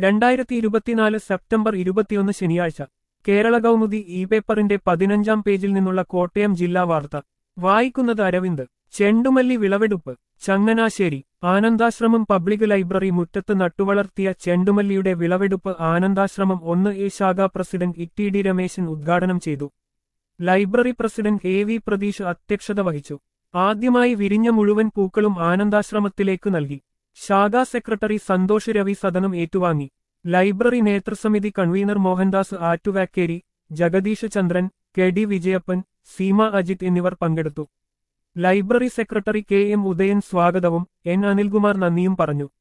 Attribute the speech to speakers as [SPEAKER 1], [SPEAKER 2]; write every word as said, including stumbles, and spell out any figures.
[SPEAKER 1] രണ്ടായിരത്തി ഇരുപത്തിനാല് സെപ്റ്റംബർ ഇരുപത്തിയൊന്ന് ശനിയാഴ്ച കേരള കൗമുദി ഇ പേപ്പറിന്റെ പതിനഞ്ചാം പേജിൽ നിന്നുള്ള കോട്ടയം ജില്ലാ വാർത്ത വായിക്കുന്നത് അരവിന്ദ്. ചെണ്ടുമല്ലി വിളവെടുപ്പ് ചങ്ങനാശ്ശേരി. ആനന്ദാശ്രമം പബ്ലിക് ലൈബ്രറി മുറ്റത്ത് നട്ടുവളർത്തിയ ചെണ്ടുമല്ലിയുടെ വിളവെടുപ്പ് ആനന്ദാശ്രമം ഒന്ന് എ ശാഖാ പ്രസിഡന്റ് ഇ ഡി രമേശൻ ഉദ്ഘാടനം ചെയ്തു. Library president A V Pratheesh അധ്യക്ഷത വഹിച്ചു. ആദ്യമായി വിരിഞ്ഞ മുഴുവൻ പൂക്കളും ആനന്ദാശ്രമത്തിലേക്ക് നൽകി. ശാഖാ സെക്രട്ടറി സന്തോഷ് രവി സദനം ഏറ്റുവാങ്ങി. ലൈബ്രറി നേതൃസമിതി convener Mohandas Attuvakkeri, Jagadeesh Chandran, K D Vijayappan, Seema Ajith എന്നിവർ പങ്കെടുത്തു. Library secretary K M Udayan സ്വാഗതവും എൻ അനിൽകുമാർ നന്ദിയും പറഞ്ഞു.